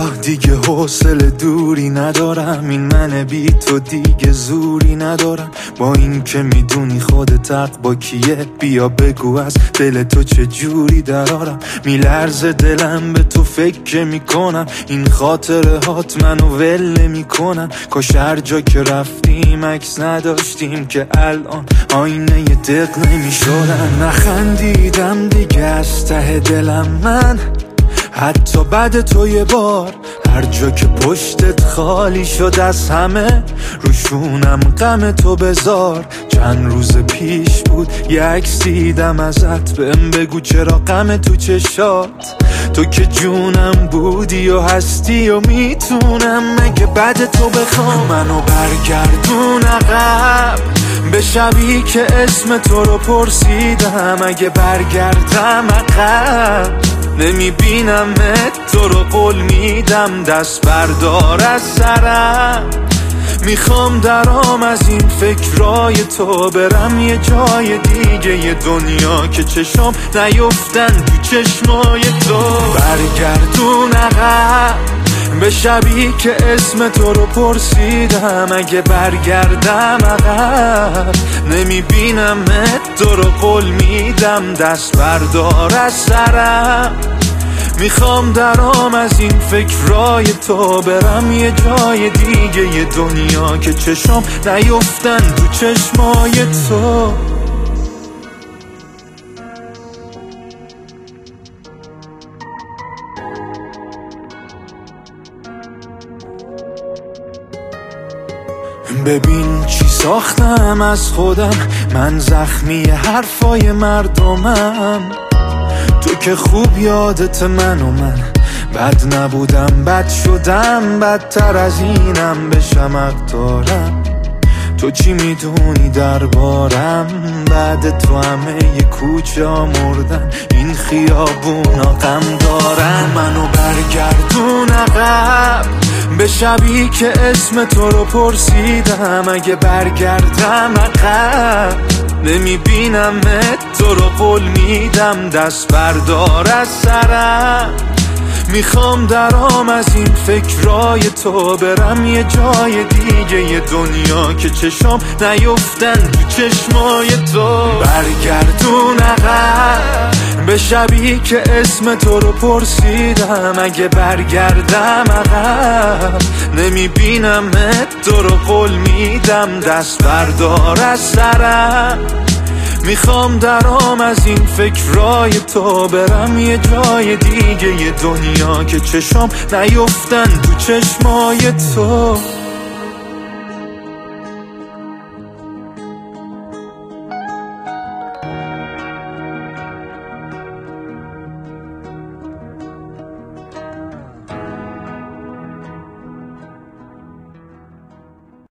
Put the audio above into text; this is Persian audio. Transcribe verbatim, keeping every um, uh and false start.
آه دیگه حوصله دوری ندارم، این من بی تو دیگه زوری ندارم. با این که میدونی خودت حق با کیه، بیا بگو از دل تو چه جوری درارم. میلرزه دلم به تو فکر میکنم، این خاطره هات منو ول نمیکنن. کاش هر جا که رفتیم عکس نداشتیم که الان آینه ی دق نمیشدن. نخندیدم دیگه از ته دلم من، حتی بعد تو یه بار. هر جا که پشتت خالی شد از همه، روشونم غم تو بذار. چند روز پیش بود یه عکس دیدم ازت، بهم بگو چرا غم تو چشات. تو که جونم بودی و هستی و میتونم مگه بعد تو بخوام منو برگردون عقب به شبی که اسم تو رو پرسیدم. اگه برگردم عقب نمیبینمت، تو رو قول میدم دست بردار از سرم. میخوام درام از این فکرای تو، برم یه جای دیگه یه دنیا که چشم نیفتن تو چشمای تو. برگردون عقب به شبی که اسم تو رو پرسیدم. اگه برگردم عقب نمیبینمت، تو رو قول میدم دست بردار از سرم. میخوام درام از این فکرای تو، برم یه جای دیگه یه دنیا که چشم نیفتن تو چشمای تو. ببین چی ساختم از خودم، من زخمی حرفای مردمم. تو که خوب یادت من و من بد نبودم، بد شدم، بدتر از اینم بشم حق دارم. تو چی میدونی دربارم؟ بعد تو همه ی کوچه ها مردن، این خیابونا غم دارن. منو برگردون عقب به شبی که اسم تو رو پرسیدم. اگه برگردم عقب نمیبینمت، تو رو قول میدم دست بردار از سرم. میخوام درام از این فکرای تو، برم یه جای دیگه یه دنیا که چشم نیفتن تو چشمای تو. برگردون عقب به شبی که اسم تو رو پرسیدم. اگه برگردم عقب نمیبینمت، تو رو قول میدم دست بردار از سرم. میخوام درام از این فکرای تو، برم یه جای دیگه یه دنیا که چشم نیفتن تو چشمای تو.